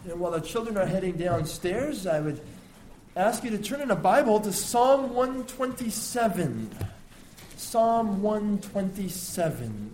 And while the children are heading downstairs, I would ask you to turn in a Bible to Psalm 127. Psalm 127.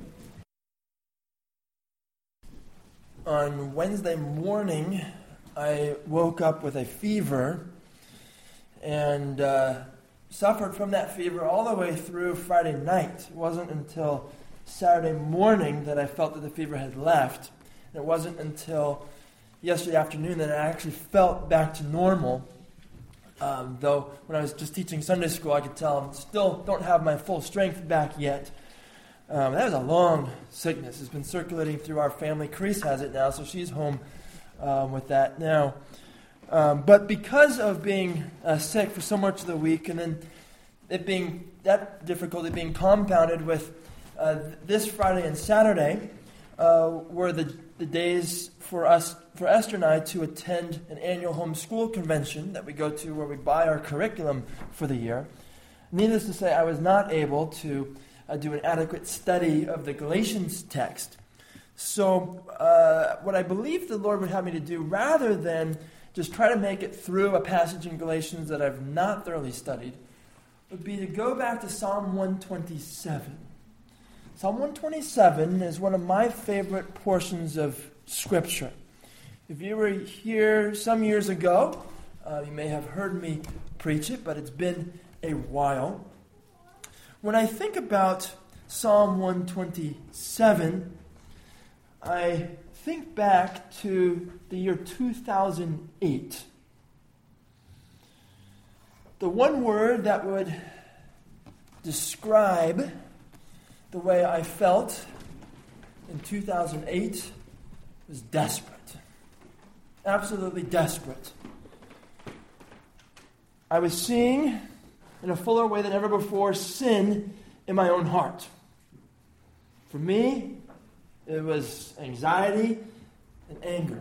On Wednesday morning, I woke up with a fever and suffered from that fever all the way through Friday night. It wasn't until Saturday morning that I felt that the fever had left. And it wasn't until yesterday afternoon that I actually felt back to normal. Though when I was just teaching Sunday school, I could tell I still don't have my full strength back yet. That was a long sickness. It's been circulating through our family. Carice has it now, so she's home with that now. But because of being sick for so much of the week, and then it being that difficulty being compounded with this Friday and Saturday, were the days for Esther and I to attend an annual homeschool convention that we go to where we buy our curriculum for the year. Needless to say, I was not able to do an adequate study of the Galatians text. So what I believe the Lord would have me to do, rather than just try to make it through a passage in Galatians that I've not thoroughly studied, would be to go back to Psalm 127. Psalm 127 is one of my favorite portions of Scripture. If you were here some years ago, you may have heard me preach it, but it's been a while. When I think about Psalm 127, I think back to the year 2008. The one word that would describe the way I felt in 2008 was desperate. Absolutely desperate. I was seeing, in a fuller way than ever before, sin in my own heart. For me, it was anxiety and anger.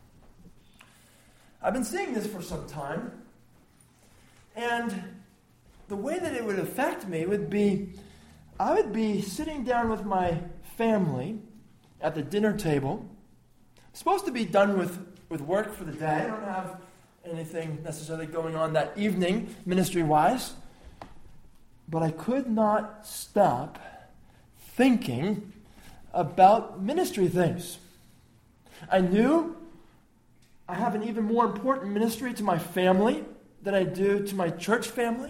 I've been seeing this for some time, and the way that it would affect me would be, I would be sitting down with my family at the dinner table. I'm supposed to be done with work for the day. I don't have anything necessarily going on that evening, ministry-wise. But I could not stop thinking about ministry things. I knew I have an even more important ministry to my family than I do to my church family.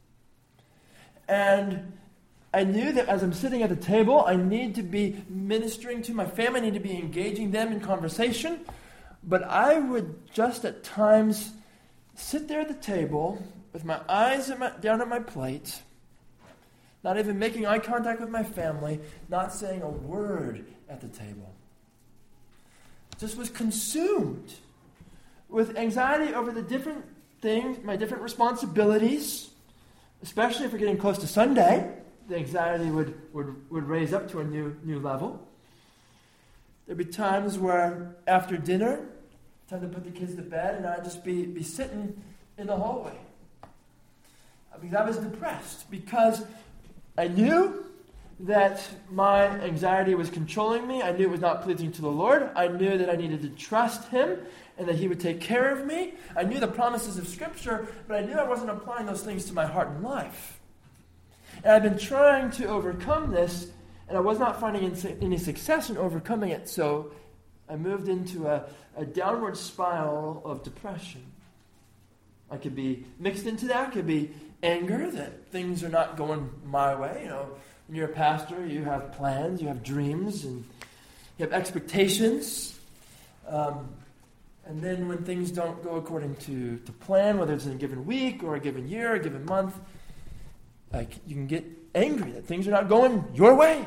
And I knew that as I'm sitting at the table, I need to be ministering to my family. I need to be engaging them in conversation. But I would just at times sit there at the table with my eyes down at my plate, not even making eye contact with my family, not saying a word at the table. Just was consumed with anxiety over the different things, my different responsibilities, especially if we're getting close to Sunday. The anxiety would raise up to a new level. There'd be times where after dinner, time to put the kids to bed, and I'd just be sitting in the hallway. Because I was depressed, because I knew that my anxiety was controlling me. I knew it was not pleasing to the Lord. I knew that I needed to trust Him and that He would take care of me. I knew the promises of Scripture, but I knew I wasn't applying those things to my heart and life. And I've been trying to overcome this, and I was not finding any success in overcoming it, so I moved into a downward spiral of depression. I could be mixed into that. Could be anger that things are not going my way. You know, when you're a pastor, you have plans, you have dreams, and you have expectations. And then when things don't go according to plan, whether it's in a given week or a given year, a given month, like you can get angry that things are not going your way.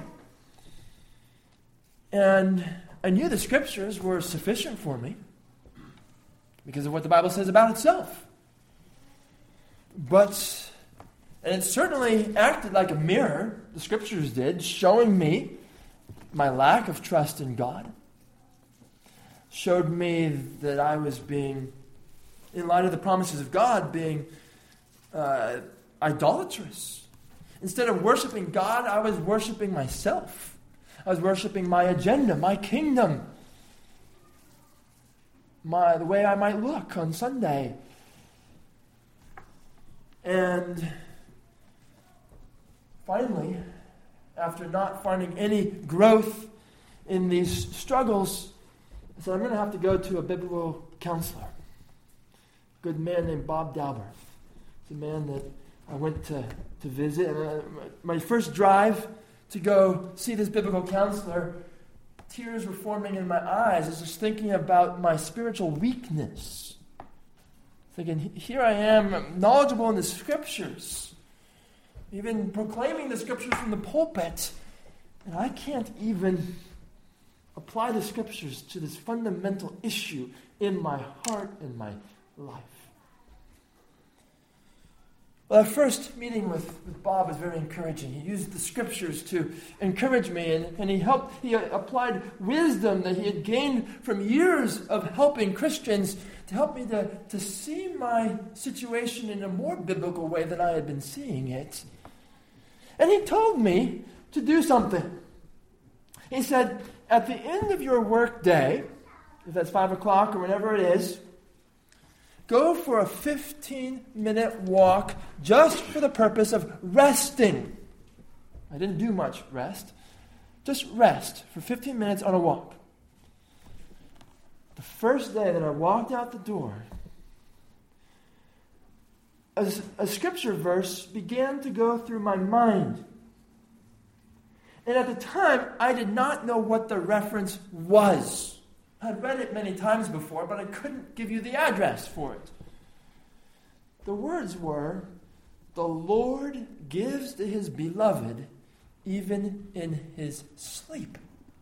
And I knew the Scriptures were sufficient for me because of what the Bible says about itself. And it certainly acted like a mirror, the Scriptures did, showing me my lack of trust in God. Showed me that I was being, in light of the promises of God, being idolatrous. Instead of worshiping God, I was worshiping myself. I was worshiping my agenda, my kingdom. the way I might look on Sunday. And finally, after not finding any growth in these struggles, I said, I'm going to have to go to a biblical counselor. A good man named Bob Dalberth. It's a man that I went to visit. And my first drive to go see this biblical counselor, tears were forming in my eyes. I was just thinking about my spiritual weakness. Thinking, here I am, knowledgeable in the Scriptures, even proclaiming the Scriptures from the pulpit, and I can't even apply the Scriptures to this fundamental issue in my heart and my life. Well, our first meeting with Bob was very encouraging. He used the Scriptures to encourage me, and he applied wisdom that he had gained from years of helping Christians to help me to see my situation in a more biblical way than I had been seeing it. And he told me to do something. He said, at the end of your work day, if that's 5 o'clock or whenever it is, go for a 15-minute walk just for the purpose of resting. I didn't do much rest. Just rest for 15 minutes on a walk. The first day that I walked out the door, a scripture verse began to go through my mind. And at the time, I did not know what the reference was. I'd read it many times before, but I couldn't give you the address for it. The words were, "The Lord gives to his beloved even in his sleep."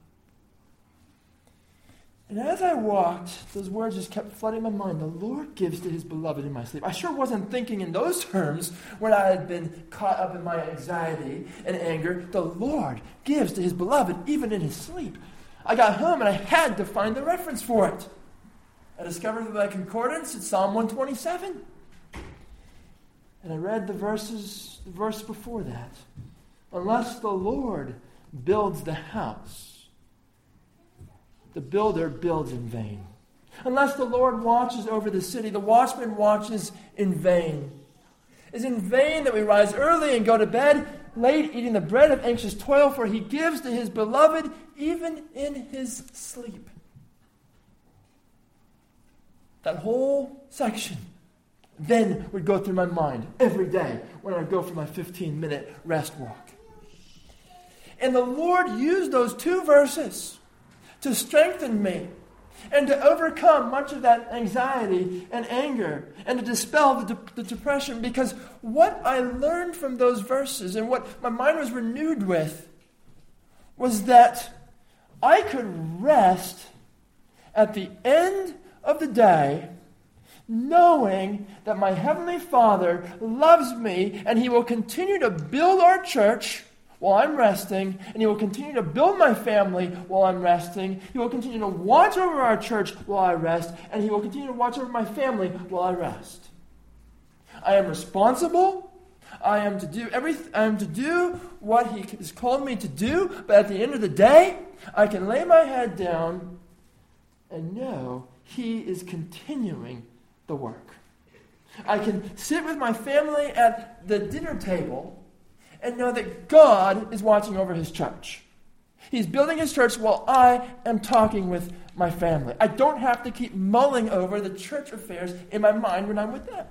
And as I walked, those words just kept flooding my mind. The Lord gives to his beloved in my sleep. I sure wasn't thinking in those terms when I had been caught up in my anxiety and anger. The Lord gives to his beloved even in his sleep. I got home and I had to find the reference for it. I discovered that my concordance, it's Psalm 127. And I read the verse before that. Unless the Lord builds the house, the builder builds in vain. Unless the Lord watches over the city, the watchman watches in vain. It's in vain that we rise early and go to bed late, eating the bread of anxious toil, for he gives to his beloved even in his sleep. That whole section then would go through my mind every day when I go for my 15-minute rest walk. And the Lord used those two verses to strengthen me and to overcome much of that anxiety and anger and to dispel the depression, because what I learned from those verses and what my mind was renewed with was that I could rest at the end of the day knowing that my Heavenly Father loves me and he will continue to build our church while I'm resting, and he will continue to build my family while I'm resting. He will continue to watch over our church while I rest, and he will continue to watch over my family while I rest. I am responsible. I am to do what he has called me to do, but at the end of the day, I can lay my head down and know he is continuing the work. I can sit with my family at the dinner table and know that God is watching over his church. He's building his church while I am talking with my family. I don't have to keep mulling over the church affairs in my mind when I'm with them.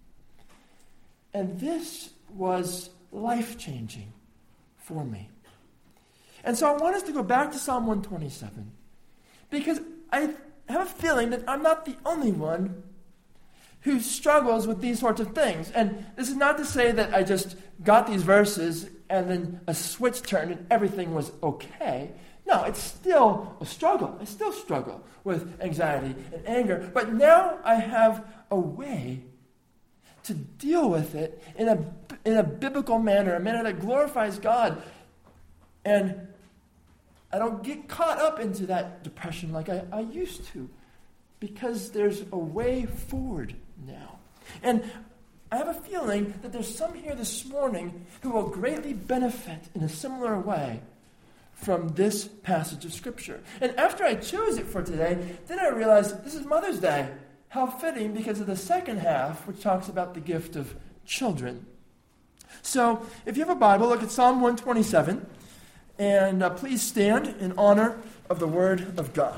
And this was life-changing for me. And so I want us to go back to Psalm 127, because I have a feeling that I'm not the only one who struggles with these sorts of things. And this is not to say that I just got these verses and then a switch turned and everything was okay. No, it's still a struggle. I still struggle with anxiety and anger. But now I have a way to deal with it in a biblical manner, a manner that glorifies God. And I don't get caught up into that depression like I used to, because there's a way forward now. And I have a feeling that there's some here this morning who will greatly benefit in a similar way from this passage of Scripture. And after I chose it for today, then I realized this is Mother's Day. How fitting, because of the second half, which talks about the gift of children. So, if you have a Bible, look at Psalm 127, and please stand in honor of the Word of God.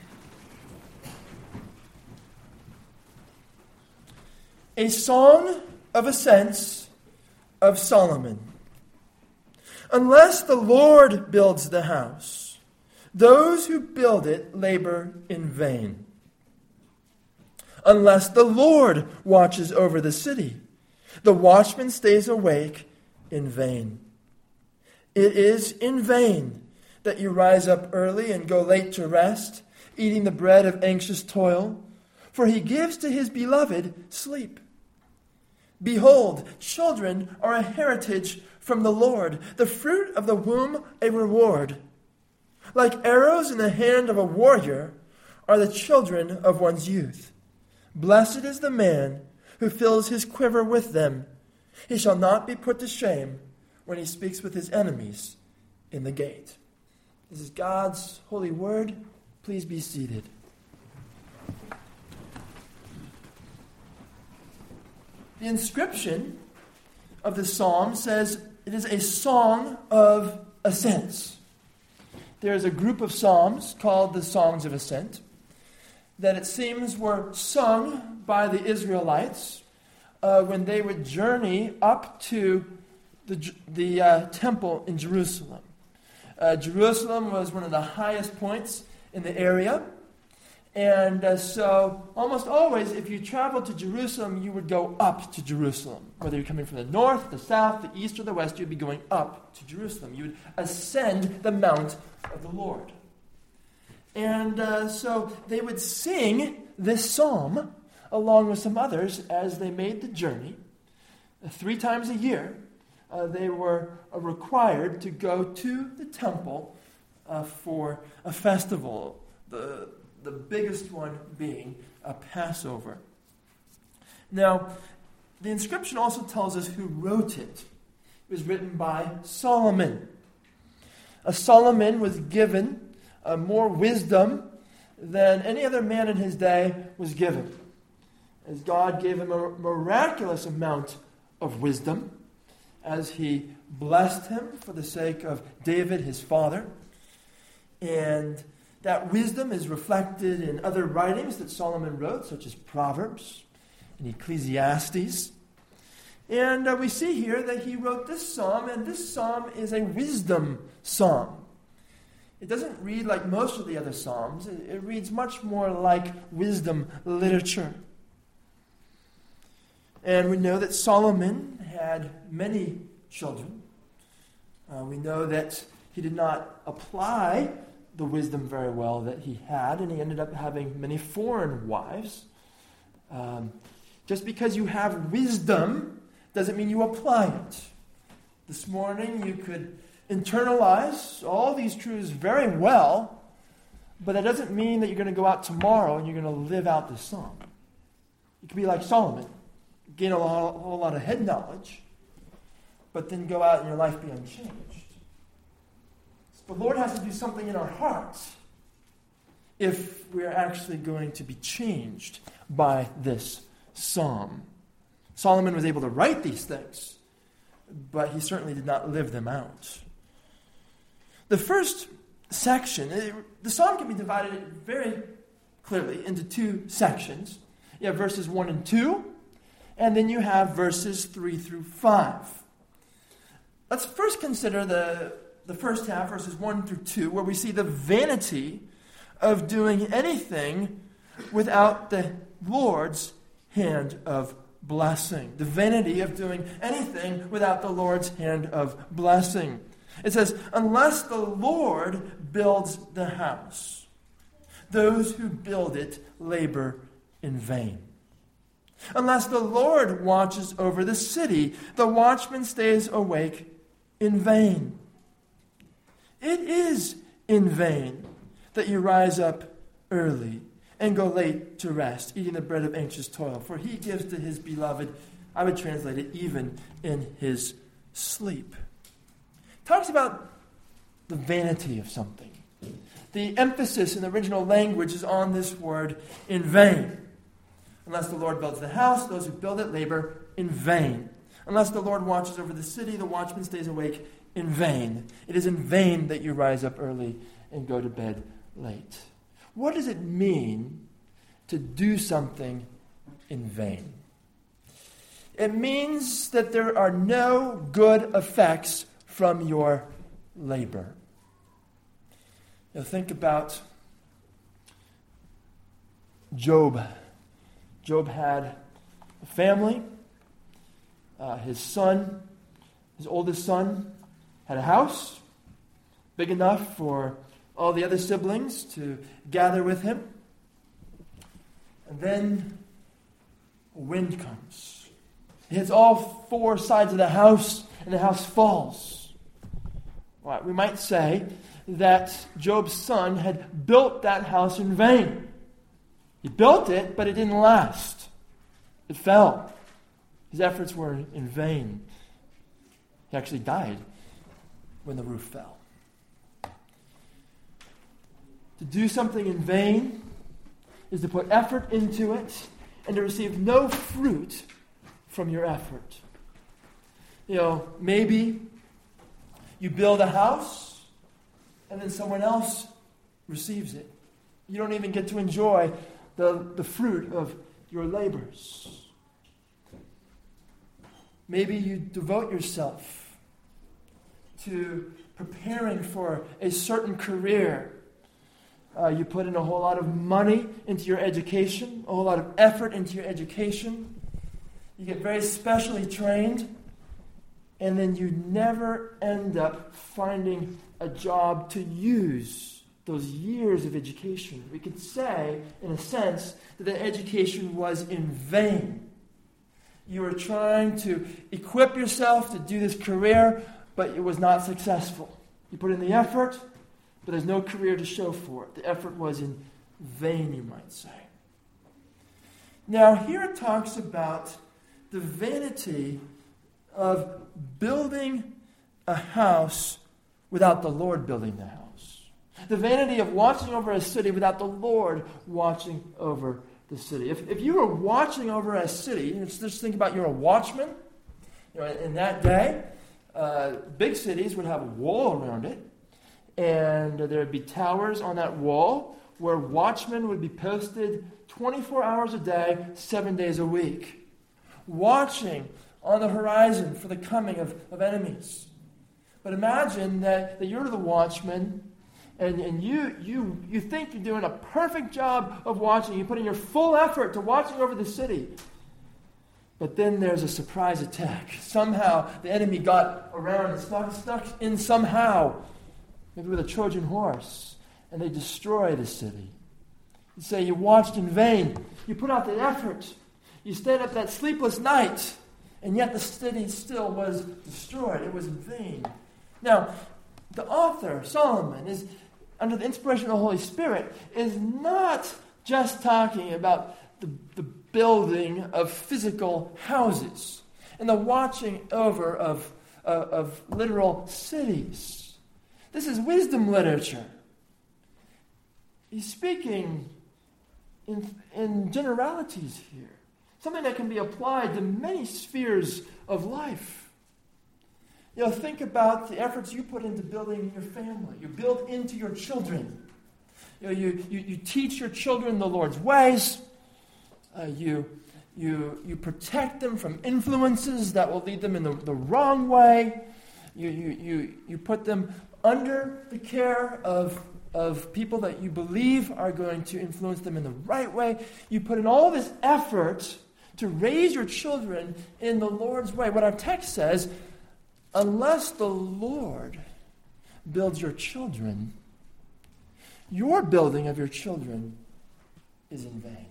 A Song of Ascents of Solomon. Unless the Lord builds the house, those who build it labor in vain. Unless the Lord watches over the city, the watchman stays awake in vain. It is in vain that you rise up early and go late to rest, eating the bread of anxious toil, for he gives to his beloved sleep. Behold, children are a heritage from the Lord, the fruit of the womb a reward. Like arrows in the hand of a warrior are the children of one's youth. Blessed is the man who fills his quiver with them. He shall not be put to shame when he speaks with his enemies in the gate. This is God's holy word. Please be seated. The inscription of the psalm says it is a song of ascents. There is a group of psalms called the Songs of Ascent that it seems were sung by the Israelites when they would journey up to the temple in Jerusalem. Jerusalem was one of the highest points in the area. And so almost always, if you traveled to Jerusalem, you would go up to Jerusalem. Whether you're coming from the north, the south, the east, or the west, you'd be going up to Jerusalem. You would ascend the mount of the Lord. And so they would sing this psalm along with some others as they made the journey. 3 times a year, they were required to go to the temple for a festival, the biggest one being a Passover. Now, the inscription also tells us who wrote it. It was written by Solomon. Solomon was given more wisdom than any other man in his day was given, as God gave him a miraculous amount of wisdom as he blessed him for the sake of David, his father. And that wisdom is reflected in other writings that Solomon wrote, such as Proverbs and Ecclesiastes. And we see here that he wrote this psalm, and this psalm is a wisdom psalm. It doesn't read like most of the other psalms. It reads much more like wisdom literature. And we know that Solomon had many children. We know that he did not apply the wisdom very well that he had, and he ended up having many foreign wives. Just because you have wisdom doesn't mean you apply it. This morning you could internalize all these truths very well, but that doesn't mean that you're going to go out tomorrow and you're going to live out this psalm. You could be like Solomon, gain a whole lot of head knowledge, but then go out and your life be unchanged. The Lord has to do something in our hearts if we're actually going to be changed by this psalm. Solomon was able to write these things, but he certainly did not live them out. The first section, the psalm can be divided very clearly into 2 sections. You have verses 1 and 2, and then you have verses 3 through 5. Let's first consider the first half, verses 1 through 2, where we see the vanity of doing anything without the Lord's hand of blessing. The vanity of doing anything without the Lord's hand of blessing. It says, unless the Lord builds the house, those who build it labor in vain. Unless the Lord watches over the city, the watchman stays awake in vain. It is in vain that you rise up early and go late to rest, eating the bread of anxious toil, for he gives to his beloved, I would translate it, even in his sleep. Talks about the vanity of something. The emphasis in the original language is on this word, in vain. Unless the Lord builds the house, those who build it labor in vain. Unless the Lord watches over the city, the watchman stays awake in vain. It is in vain that you rise up early and go to bed late. What does it mean to do something in vain? It means that there are no good effects from your labor. Think about Job. Job had a family. His son, his oldest son, had a house big enough for all the other siblings to gather with him. And then a wind comes. It hits all four sides of the house, and the house falls. Right, we might say that Job's son had built that house in vain. He built it, but it didn't last. It fell. His efforts were in vain. He actually died when the roof fell. To do something in vain is to put effort into it and to receive no fruit from your effort. Maybe you build a house and then someone else receives it. You don't even get to enjoy the fruit of your labors. Maybe you devote yourself to preparing for a certain career. You put in a whole lot of money into your education, a whole lot of effort into your education. You get very specially trained, and then you never end up finding a job to use those years of education. We could say, in a sense, that the education was in vain. You were trying to equip yourself to do this career, but it was not successful. You put in the effort, but there's no career to show for it. The effort was in vain, you might say. Now, here it talks about the vanity of building a house without the Lord building the house. The vanity of watching over a city without the Lord watching over the city. If you were watching over a city, just think about you're a watchman. In that day, big cities would have a wall around it, and there would be towers on that wall where watchmen would be posted 24 hours a day, 7 days a week, watching on the horizon for the coming of enemies. But imagine that you're the watchman, and you think you're doing a perfect job of watching. You put in your full effort to watching over the city. But then there's a surprise attack. Somehow the enemy got around and snuck in somehow, maybe with a Trojan horse, and they destroy the city. You say you watched in vain. You put out the effort. You stayed up that sleepless night, and yet the city still was destroyed. It was in vain. Now, the author, Solomon, is under the inspiration of the Holy Spirit, is not just talking about the building of physical houses and the watching over of literal cities. This is wisdom literature. He's speaking in generalities here, something that can be applied to many spheres of life. Think about the efforts you put into building your family. You build into your children. You teach your children the Lord's ways. You protect them from influences that will lead them in the wrong way. You put them under the care of people that you believe are going to influence them in the right way. You put in all this effort to raise your children in the Lord's way. What our text says, unless the Lord builds your children, your building of your children is in vain.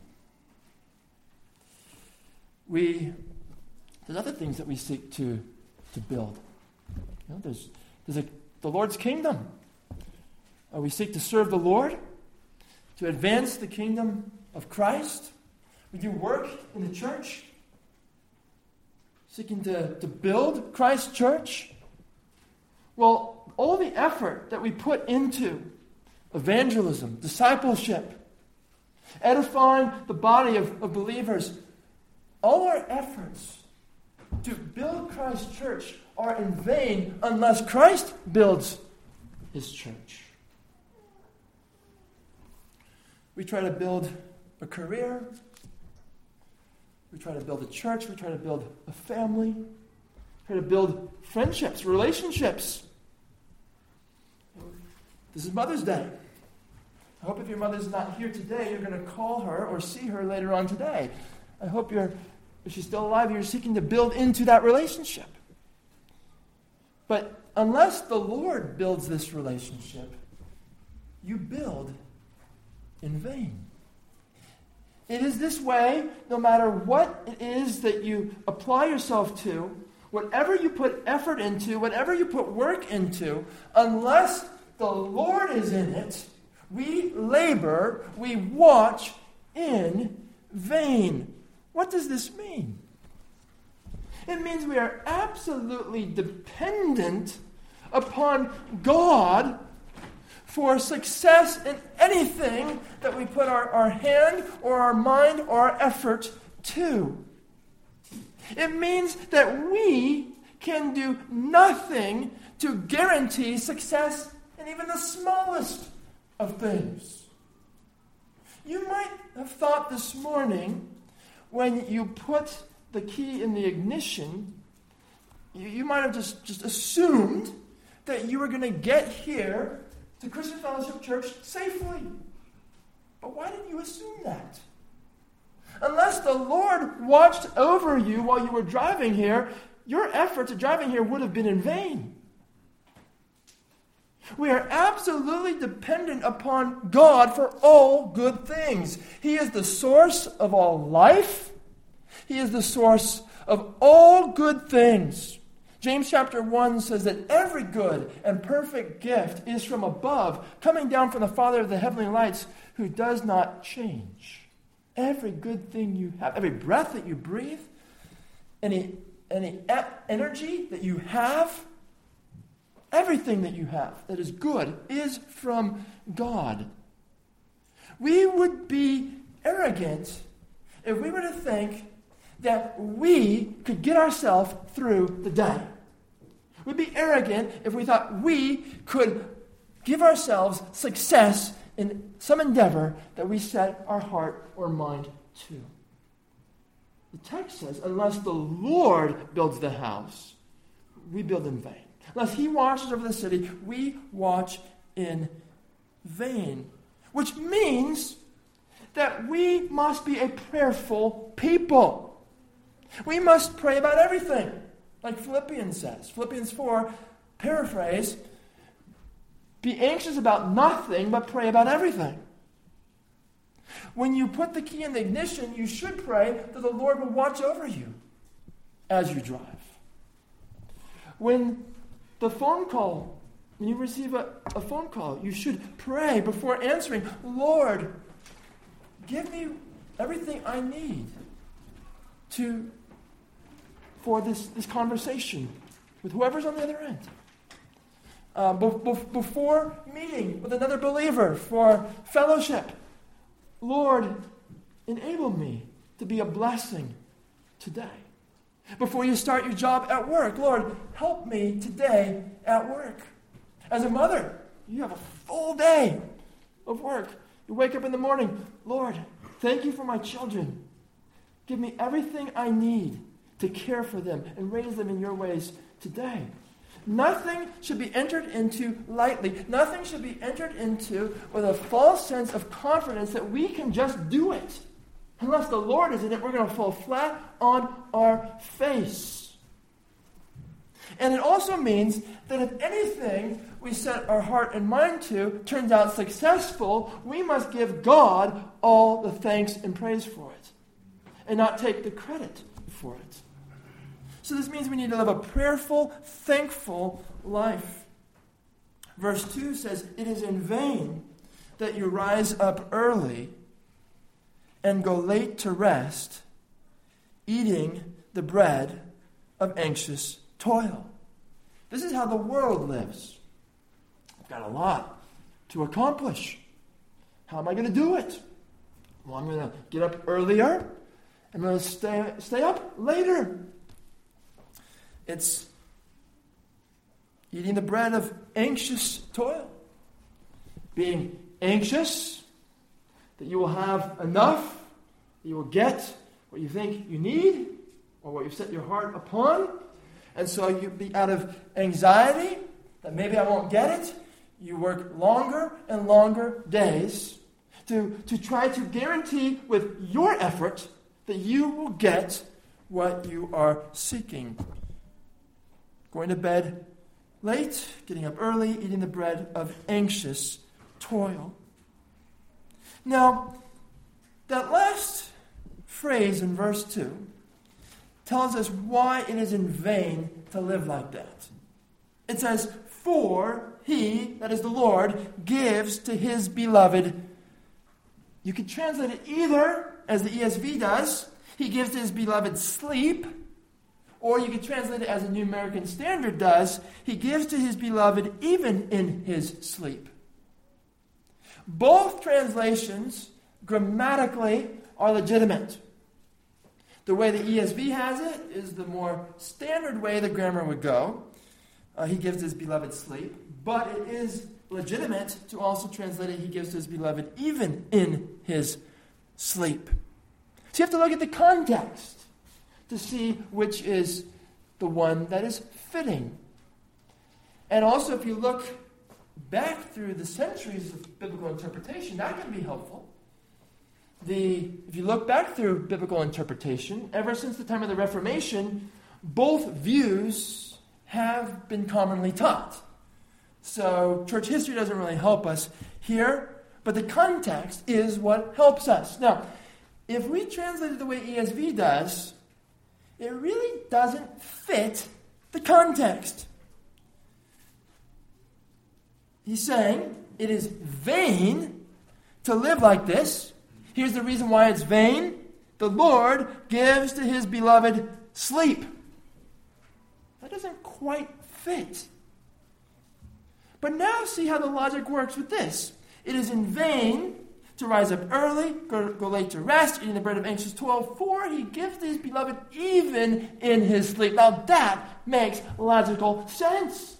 There's other things that we seek to build. There's the Lord's kingdom. We seek to serve the Lord, to advance the kingdom of Christ. We do work in the church, seeking to build Christ's church. Well, all the effort that we put into evangelism, discipleship, edifying the body of believers, all our efforts to build Christ's church are in vain unless Christ builds his church. We try to build a career. We try to build a church. We try to build a family. We try to build friendships, relationships. This is Mother's Day. I hope if your mother's not here today, you're going to call her or see her later on today. I hope if she's still alive, you're seeking to build into that relationship. But unless the Lord builds this relationship, you build in vain. It is this way, no matter what it is that you apply yourself to, whatever you put effort into, whatever you put work into, unless the Lord is in it, we labor, we watch in vain. What does this mean? It means we are absolutely dependent upon God for success in anything that we put our hand or our mind or our effort to. It means that we can do nothing to guarantee success in even the smallest of things. You might have thought this morning, when you put the key in the ignition, you might have just assumed that you were going to get here to Christian Fellowship Church safely. But why did you assume that? Unless the Lord watched over you while you were driving here, your efforts at driving here would have been in vain. We are absolutely dependent upon God for all good things. He is the source of all life. He is the source of all good things. James chapter 1 says that every good and perfect gift is from above, coming down from the Father of the heavenly lights, who does not change. Every good thing you have, every breath that you breathe, any energy that you have, everything that you have that is good is from God. We would be arrogant if we were to think that we could get ourselves through the day. We'd be arrogant if we thought we could give ourselves success in some endeavor that we set our heart or mind to. The text says, unless the Lord builds the house, we build in vain. Unless he watches over the city, we watch in vain. Which means that we must be a prayerful people. We must pray about everything, like Philippians says. Philippians 4, paraphrase, be anxious about nothing, but pray about everything. When you put the key in the ignition, you should pray that the Lord will watch over you as you drive. When you receive a phone call, you should pray before answering, Lord, give me everything I need for this conversation with whoever's on the other end. Before meeting with another believer for fellowship, Lord, enable me to be a blessing today. Before you start your job at work, Lord, help me today at work. As a mother, you have a full day of work. You wake up in the morning, Lord, thank you for my children. Give me everything I need to care for them and raise them in your ways today. Nothing should be entered into lightly. Nothing should be entered into with a false sense of confidence that we can just do it. Unless the Lord is in it, we're going to fall flat on our face. And it also means that if anything we set our heart and mind to turns out successful, we must give God all the thanks and praise for it, and not take the credit for it. So this means we need to live a prayerful, thankful life. Verse 2 says, it is in vain that you rise up early and go late to rest, eating the bread of anxious toil. This is how the world lives. got a lot to accomplish. How am I going to do it? Well, I'm going to get up earlier. I'm going to stay up later. It's eating the bread of anxious toil. Being anxious that you will have enough, that you will get what you think you need, or what you've set your heart upon. And so you be out of anxiety that maybe I won't get it. You work longer and longer days to try to guarantee with your effort that you will get what you are seeking. Going to bed late, getting up early, eating the bread of anxious toil. Now, that last phrase in verse 2 tells us why it is in vain to live like that. It says, "For he," that is the Lord, "gives to his beloved." You could translate it either, as the ESV does, "He gives to his beloved sleep," or you could translate it as the New American Standard does, "He gives to his beloved even in his sleep." Both translations grammatically are legitimate. The way the ESV has it is the more standard way the grammar would go. He gives to his beloved sleep. But it is legitimate to also translate it, "He gives to his beloved even in his sleep." So you have to look at the context to see which is the one that is fitting. And also, if you look back through the centuries of biblical interpretation, that can be helpful. If you look back through biblical interpretation, ever since the time of the Reformation, both views have been commonly taught. So church history doesn't really help us here, but the context is what helps us. Now, if we translate it the way ESV does, it really doesn't fit the context. He's saying it is vain to live like this. Here's the reason why it's vain. The Lord gives to his beloved sleep. That doesn't quite fit. But now see how the logic works with this. It is in vain to rise up early, go late to rest, eating the bread of anxious toil, for he gives to his beloved even in his sleep. Now that makes logical sense.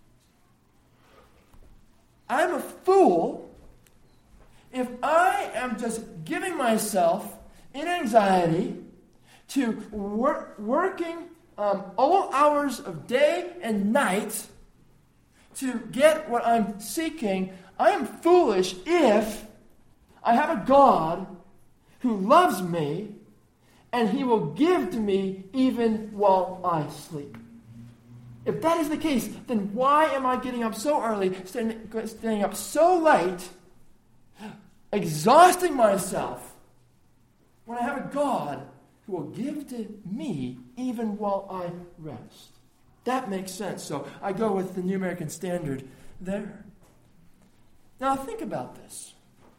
I'm a fool if I am just giving myself in anxiety to working all hours of day and night to get what I'm seeking. I am foolish if I have a God who loves me and he will give to me even while I sleep. If that is the case, then why am I getting up so early, staying up so late, exhausting myself, when I have a God who will give to me even while I rest? That makes sense. So I go with the New American Standard there. Now think about this.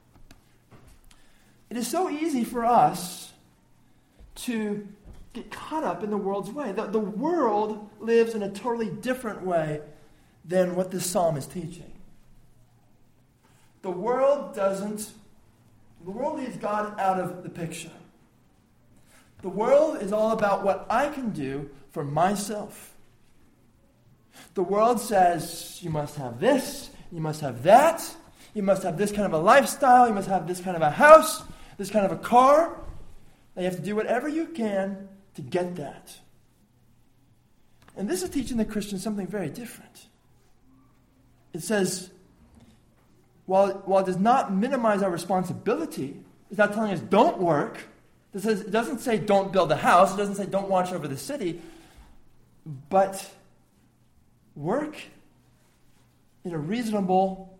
It is so easy for us to get caught up in the world's way. The world lives in a totally different way than what this psalm is teaching. The world leaves God out of the picture. The world is all about what I can do for myself. The world says, you must have this, you must have that, you must have this kind of a lifestyle, you must have this kind of a house, this kind of a car. And you have to do whatever you can to get that. And this is teaching the Christian something very different. It says, while it does not minimize our responsibility, it's not telling us don't work. It doesn't say don't build a house. It doesn't say don't watch over the city. But work in a reasonable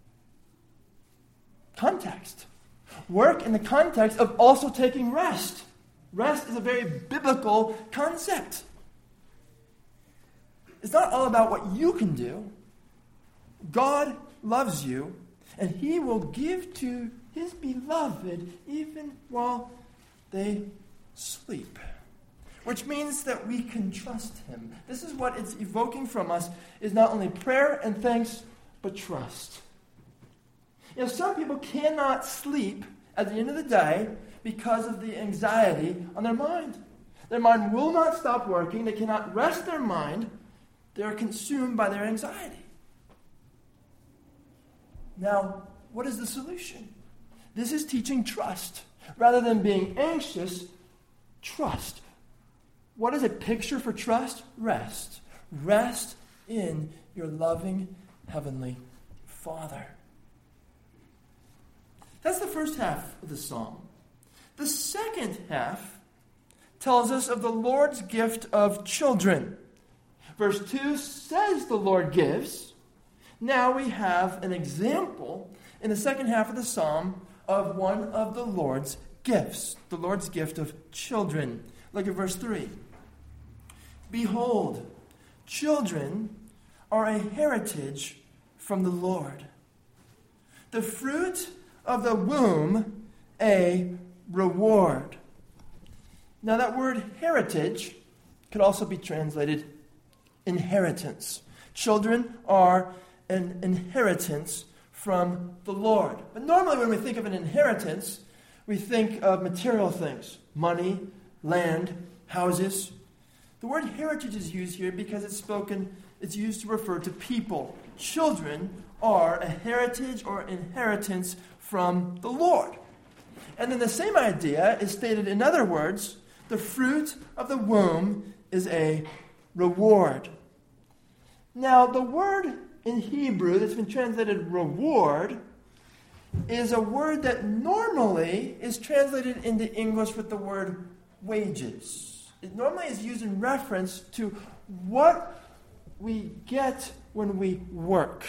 context. Work in the context of also taking rest. Rest is a very biblical concept. It's not all about what you can do. God loves you, and he will give to his beloved even while they sleep. Which means that we can trust him. This is what it's evoking from us, is not only prayer and thanks but trust. Some people cannot sleep at the end of the day because of the anxiety on their mind. Their mind will not stop working. They cannot rest their mind. They are consumed by their anxiety. Now, what is the solution? This is teaching trust. Rather than being anxious, trust. What is a picture for trust? Rest. Rest in your loving Heavenly Father. That's the first half of the psalm. The second half tells us of the Lord's gift of children. Verse 2 says the Lord gives. Now we have an example in the second half of the psalm of one of the Lord's gifts, the Lord's gift of children. Look at verse 3. Behold, children are a heritage from the Lord. The fruit of the womb, a reward. Now that word heritage could also be translated inheritance. Children are an inheritance from the Lord. But normally when we think of an inheritance, we think of material things, money, land, houses. The word heritage is used here because it's used to refer to people. Children are a heritage or inheritance from the Lord. And then the same idea is stated in other words. The fruit of the womb is a reward. Now, the word in Hebrew that's been translated reward is a word that normally is translated into English with the word wages. It normally is used in reference to what we get when we work.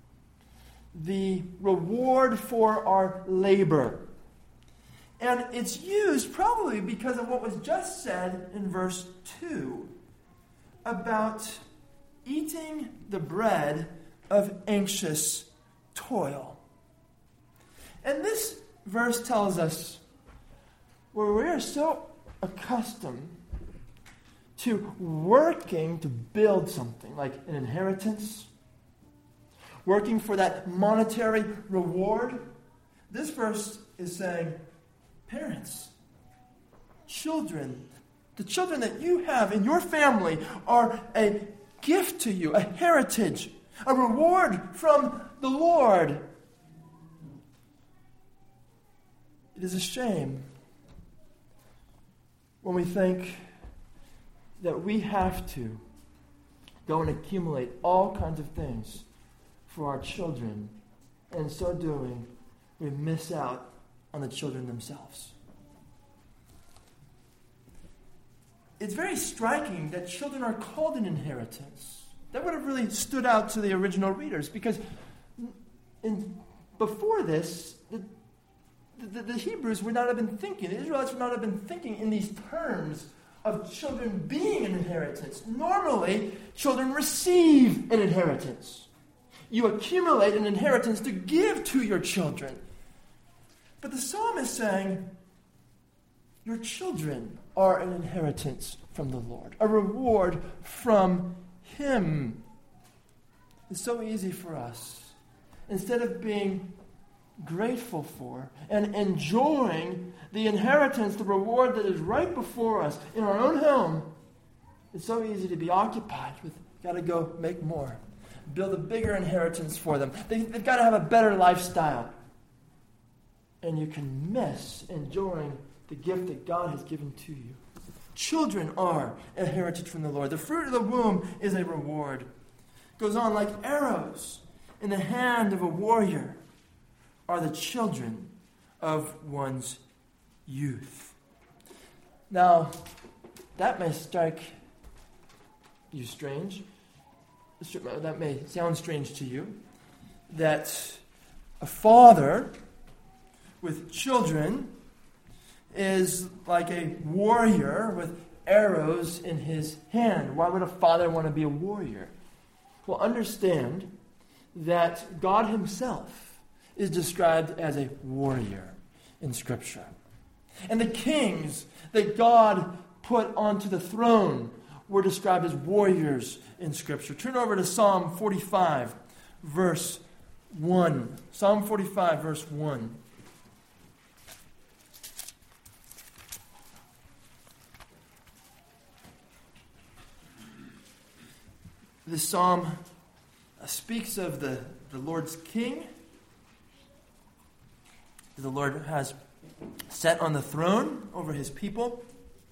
The reward for our labor. And it's used probably because of what was just said in verse 2 about eating the bread of anxious toil. And this verse tells us where we are so accustomed to working to build something, like an inheritance, working for that monetary reward. This verse is saying, parents, children, the children that you have in your family are a gift to you, a heritage, a reward from the Lord. It is a shame when we think that we have to go and accumulate all kinds of things for our children, and in so doing, we miss out on the children themselves. It's very striking that children are called an inheritance. That would have really stood out to the original readers, because before this, the Hebrews would not have been thinking, the Israelites would not have been thinking in these terms of children being an inheritance. Normally, children receive an inheritance. You accumulate an inheritance to give to your children. But the psalm is saying, your children are an inheritance from the Lord, a reward from Him. It's so easy for us, instead of being grateful for and enjoying the inheritance, the reward that is right before us in our own home, it's so easy to be occupied with, got to go make more, build a bigger inheritance for them. They've got to have a better lifestyle. And you can miss enjoying the gift that God has given to you. Children are a heritage from the Lord. The fruit of the womb is a reward. It goes on, like arrows in the hand of a warrior are the children of one's youth. Now, that may strike you strange. That may sound strange to you, that a father with children is like a warrior with arrows in his hand. Why would a father want to be a warrior? Well, understand that God Himself is described as a warrior in Scripture. And the kings that God put onto the throne were described as warriors in Scripture. Turn over to Psalm 45, verse 1. Psalm 45, verse 1. This psalm speaks of the Lord's king. The Lord has sat on the throne over his people.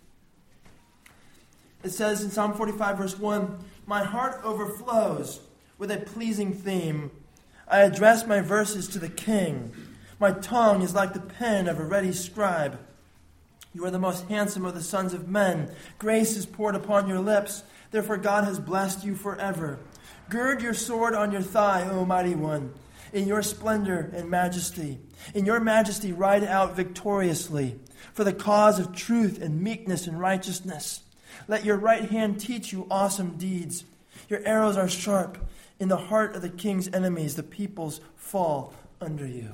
It says in Psalm 45, verse 1, "My heart overflows with a pleasing theme. I address my verses to the king. My tongue is like the pen of a ready scribe. You are the most handsome of the sons of men. Grace is poured upon your lips. Therefore God has blessed you forever. Gird your sword on your thigh, O mighty one, in your splendor and majesty. In your majesty ride out victoriously for the cause of truth and meekness and righteousness. Let your right hand teach you awesome deeds. Your arrows are sharp. In the heart of the king's enemies, the peoples fall under you."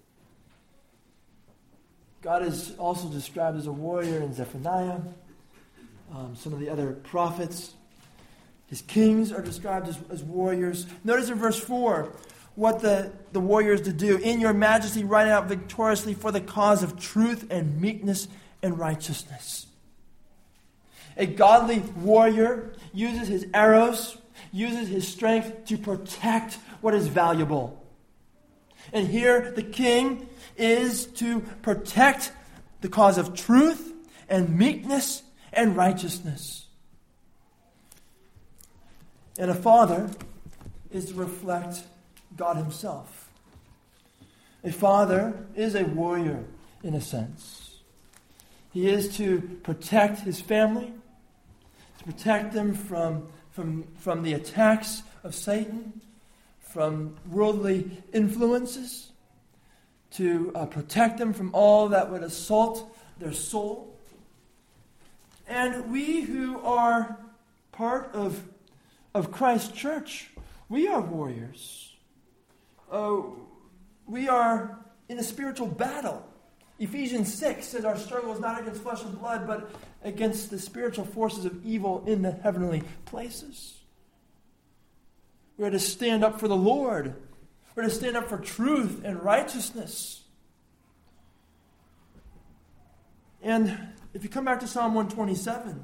God is also described as a warrior in Zephaniah. Some of the other prophets. His kings are described as warriors. Notice in verse 4 what the warriors to do. "In your majesty ride out victoriously for the cause of truth and meekness and righteousness." A godly warrior uses his arrows, uses his strength to protect what is valuable. And here the king is to protect the cause of truth and meekness and righteousness. And a father is to reflect God himself. A father is a warrior in a sense. He is to protect his family, to protect them from the attacks of Satan, from worldly influences, to protect them from all that would assault their soul. And we who are part of Christ's church, we are warriors. We are in a spiritual battle. Ephesians 6 says our struggle is not against flesh and blood, but against the spiritual forces of evil in the heavenly places. We're to stand up for the Lord. We're to stand up for truth and righteousness. And if you come back to Psalm 127,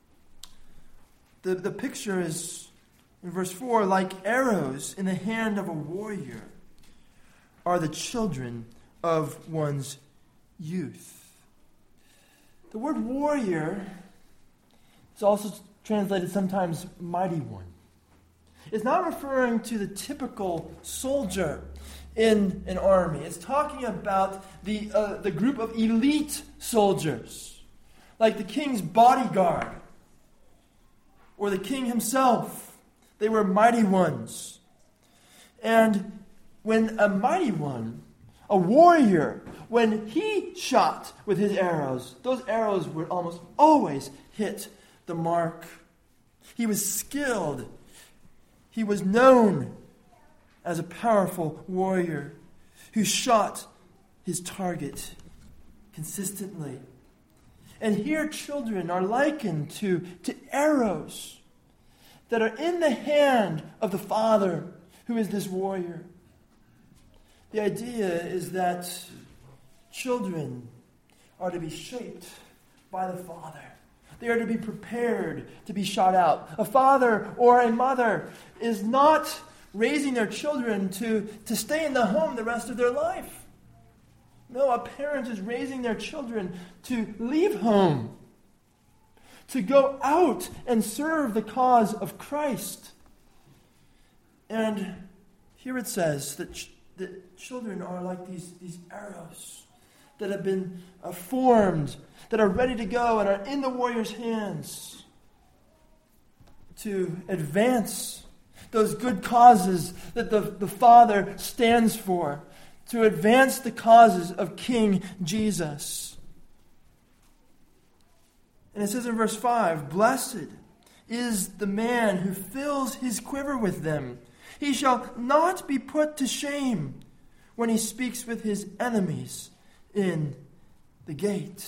the picture is, in verse 4, like arrows in the hand of a warrior are the children of one's youth. The word warrior is also translated sometimes mighty one. It's not referring to the typical soldier in an army. It's talking about the group of elite soldiers, like the king's bodyguard or the king himself. They were mighty ones. And when a mighty one, a warrior, when he shot with his arrows, those arrows would almost always hit the mark. He was skilled. He was known as a powerful warrior who shot his target consistently. And here children are likened to arrows that are in the hand of the Father who is this warrior. The idea is that children are to be shaped by the Father. They are to be prepared to be shot out. A father or a mother is not raising their children to stay in the home the rest of their life. No, a parent is raising their children to leave home, to go out and serve the cause of Christ. And here it says that children are like these arrows that have been formed, that are ready to go and are in the warrior's hands to advance those good causes that the Father stands for, to advance the causes of King Jesus. And it says in verse 5, "Blessed is the man who fills his quiver with them. He shall not be put to shame when he speaks with his enemies in the gate."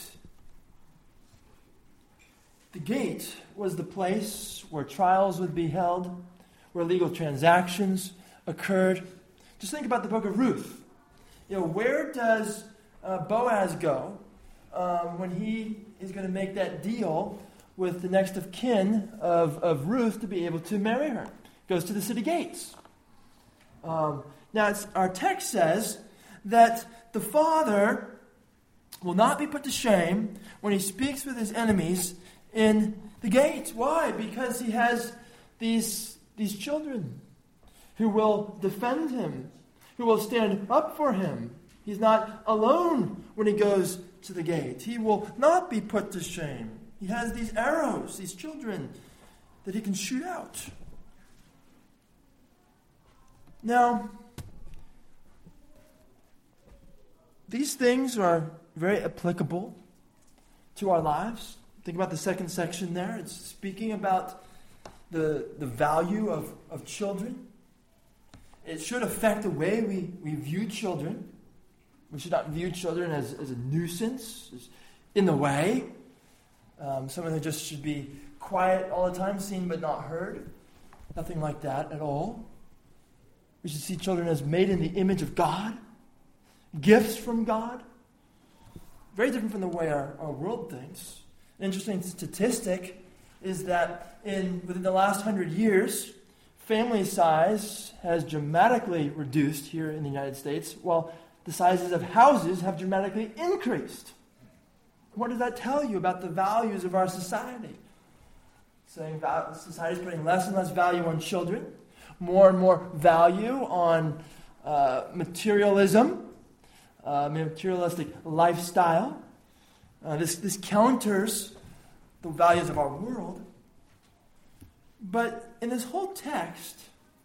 The gate was the place where trials would be held, where legal transactions occurred. Just think about the book of Ruth. Where does Boaz go when he is going to make that deal with the next of kin of Ruth to be able to marry her? Goes to the city gates. Now, our text says that the father will not be put to shame when he speaks with his enemies in the gates. Why? Because he has these children who will defend him, who will stand up for him. He's not alone when he goes to the gate. He will not be put to shame. He has these arrows, these children, that he can shoot out. Now, these things are very applicable to our lives. Think about the second section there. It's speaking about the value of children. It should affect the way we view children. We should not view children as a nuisance, as in the way. Someone who just should be quiet all the time, seen but not heard. Nothing like that at all. We should see children as made in the image of God. Gifts from God. Very different from the way our world thinks. An interesting statistic is that within the last 100 years, family size has dramatically reduced here in the United States, while the sizes of houses have dramatically increased. What does that tell you about the values of our society? Saying society is putting less and less value on children, more and more value on materialism, materialistic lifestyle. This counters the values of our world. But in this whole text,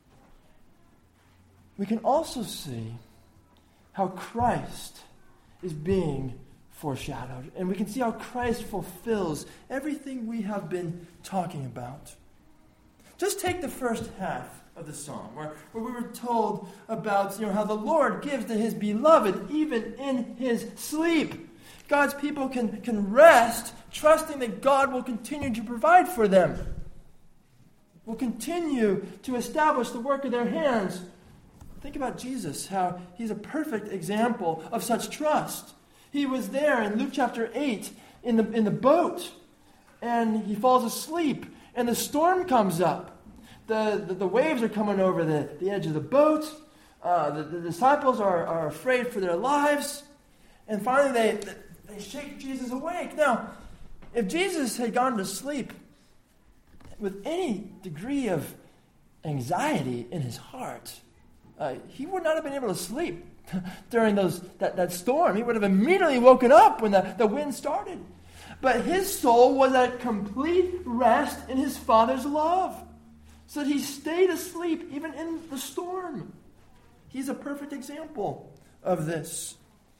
we can also see how Christ is being foreshadowed. And we can see how Christ fulfills everything we have been talking about. Just take the first half of the psalm, where we were told about how the Lord gives to his beloved even in his sleep. God's people can rest, trusting that God will continue to provide for them, will continue to establish the work of their hands. Think about Jesus, how he's a perfect example of such trust. He was there in Luke chapter 8 in the boat, and he falls asleep, and the storm comes up. The waves are coming over the edge of the boat. The disciples are afraid for their lives. And finally they shake Jesus awake. Now, if Jesus had gone to sleep with any degree of anxiety in his heart, he would not have been able to sleep during that storm. He would have immediately woken up when the wind started. But his soul was at complete rest in his Father's love, so that he stayed asleep even in the storm. He's a perfect example of this.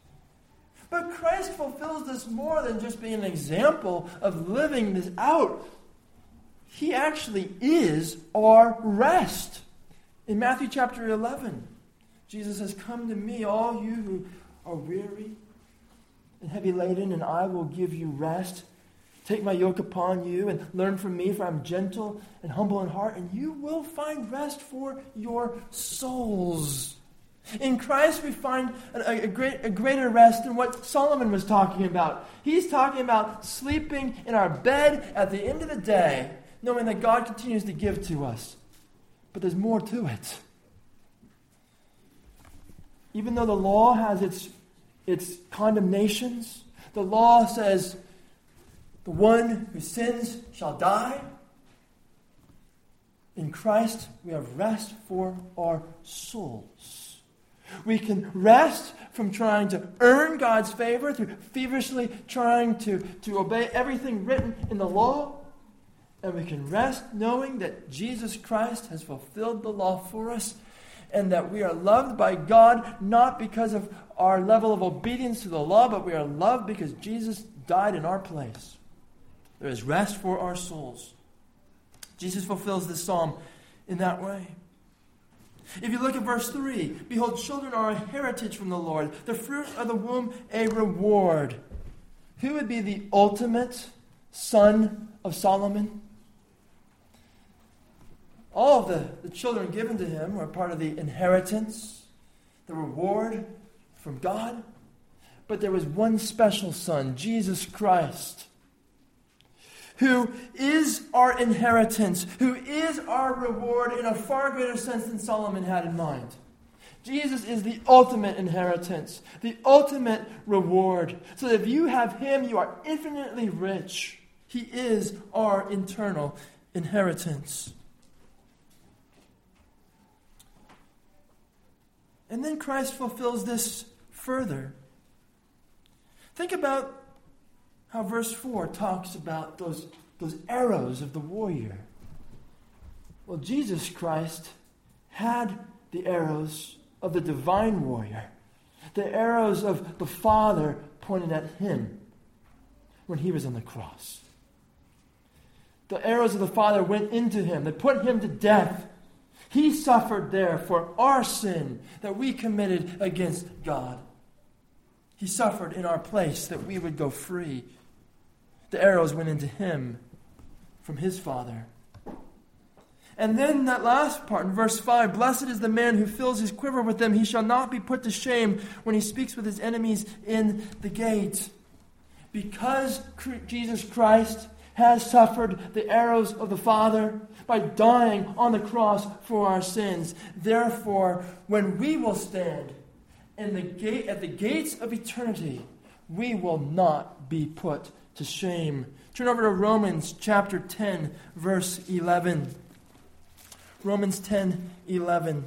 But Christ fulfills this more than just being an example of living this out. He actually is our rest. In Matthew chapter 11, Jesus says, "Come to me, all you who are weary and heavy laden, and I will give you rest. Take my yoke upon you and learn from me, for I'm gentle and humble in heart, and you will find rest for your souls." In Christ we find a greater rest than what Solomon was talking about. He's talking about sleeping in our bed at the end of the day, knowing that God continues to give to us. But there's more to it. Even though the law has its condemnations, the law says, "The one who sins shall die." In Christ, we have rest for our souls. We can rest from trying to earn God's favor, through feverishly trying to obey everything written in the law. And we can rest knowing that Jesus Christ has fulfilled the law for us, and that we are loved by God not because of our level of obedience to the law, but we are loved because Jesus died in our place. There is rest for our souls. Jesus fulfills this psalm in that way. If you look at verse 3, "Behold, children are a heritage from the Lord, the fruit of the womb a reward." Who would be the ultimate son of Solomon? All of the children given to him were part of the inheritance, the reward from God. But there was one special son, Jesus Christ, who is our inheritance, who is our reward in a far greater sense than Solomon had in mind. Jesus is the ultimate inheritance, the ultimate reward. So that if you have him, you are infinitely rich. He is our eternal inheritance. And then Christ fulfills this further. Think about how verse 4 talks about those arrows of the warrior. Well, Jesus Christ had the arrows of the divine warrior, the arrows of the Father pointed at him when he was on the cross. The arrows of the Father went into him. They put him to death. He suffered there for our sin that we committed against God. He suffered in our place that we would go free. The arrows went into him from his Father. And then that last part in verse 5, blessed is the man who fills his quiver with them. He shall not be put to shame when he speaks with his enemies in the gate. Because Jesus Christ has suffered the arrows of the Father by dying on the cross for our sins. Therefore, when we will stand at the gates of eternity, we will not be put to shame. Turn over to Romans chapter 10, verse 11. Romans 10:11.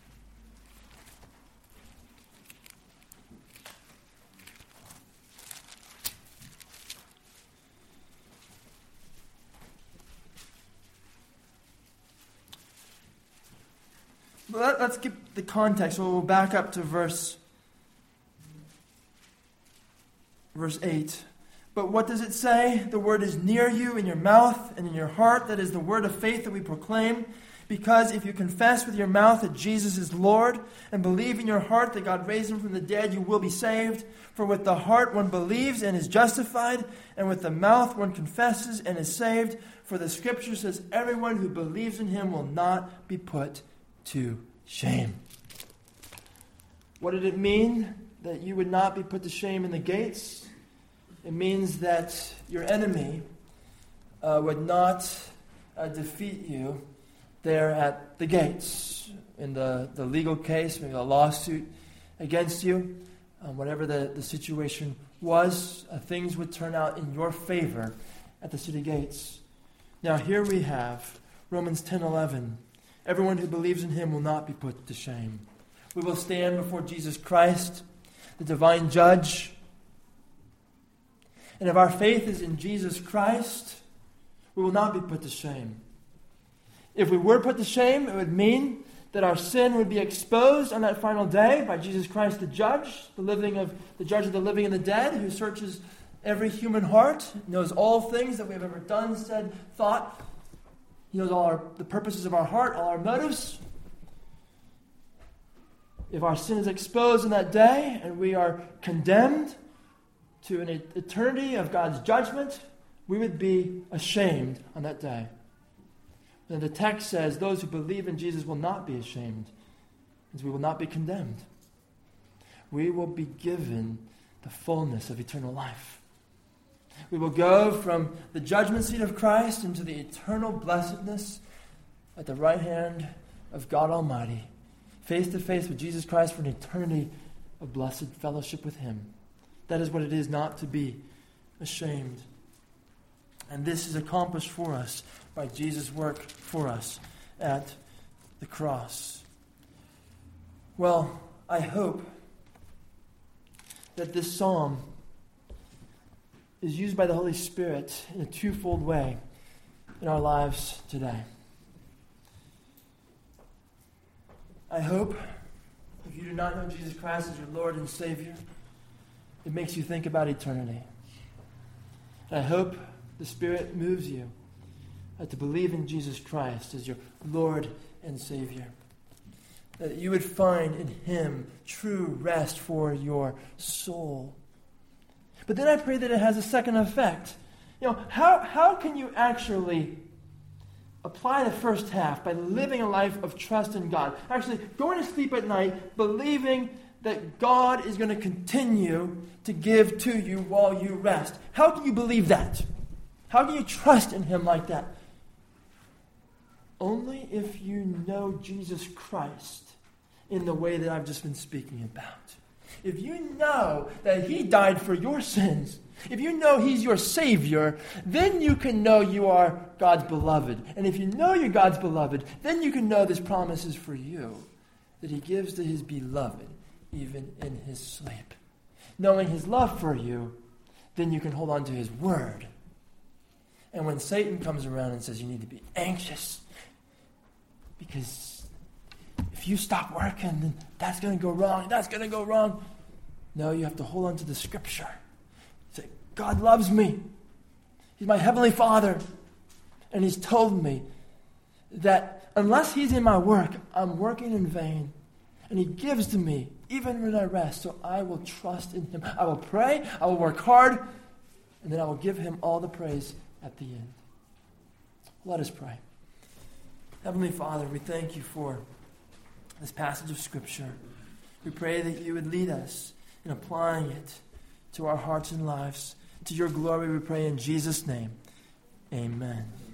Let's get the context. So we'll back up to verse 8. But what does it say? The word is near you, in your mouth and in your heart. That is the word of faith that we proclaim. Because if you confess with your mouth that Jesus is Lord and believe in your heart that God raised him from the dead, you will be saved. For with the heart one believes and is justified, and with the mouth one confesses and is saved. For the Scripture says, everyone who believes in him will not be put to shame. What did it mean that you would not be put to shame in the gates? It means that your enemy would not defeat you there at the gates in the legal case, maybe a lawsuit against you, whatever the situation was, things would turn out in your favor at the city gates. Now here we have Romans 10:11. Everyone who believes in him will not be put to shame. We will stand before Jesus Christ, the divine judge. And if our faith is in Jesus Christ, we will not be put to shame. If we were put to shame, it would mean that our sin would be exposed on that final day by Jesus Christ, the judge, the judge of the living and the dead, who searches every human heart, knows all things that we have ever done, said, thought. He knows the purposes of our heart, all our motives. If our sin is exposed on that day and we are condemned to an eternity of God's judgment, we would be ashamed on that day. And the text says those who believe in Jesus will not be ashamed, because we will not be condemned. We will be given the fullness of eternal life. We will go from the judgment seat of Christ into the eternal blessedness at the right hand of God Almighty, face to face with Jesus Christ for an eternity of blessed fellowship with him. That is what it is not to be ashamed. And this is accomplished for us by Jesus' work for us at the cross. Well, I hope that this psalm is used by the Holy Spirit in a twofold way in our lives today. I hope, if you do not know Jesus Christ as your Lord and Savior, it makes you think about eternity. And I hope the Spirit moves you to believe in Jesus Christ as your Lord and Savior. That you would find in him true rest for your soul. But then I pray that it has a second effect. How can you actually apply the first half by living a life of trust in God. Actually, going to sleep at night believing that God is going to continue to give to you while you rest. How can you believe that? How can you trust in Him like that? Only if you know Jesus Christ in the way that I've just been speaking about. If you know that He died for your sins, if you know He's your Savior, then you can know you are God's beloved. And if you know you're God's beloved, then you can know this promise is for you, that He gives to His beloved even in His sleep. Knowing His love for you, then you can hold on to His word. And when Satan comes around and says you need to be anxious, because if you stop working, then that's going to go wrong, that's going to go wrong. No, you have to hold on to the Scripture. Say, God loves me. He's my Heavenly Father. And He's told me that unless He's in my work, I'm working in vain. And He gives to me even when I rest. So I will trust in Him. I will pray, I will work hard, and then I will give Him all the praise at the end. Let us pray. Heavenly Father, we thank You for this passage of Scripture. We pray that You would lead us in applying it to our hearts and lives. To Your glory we pray in Jesus' name. Amen.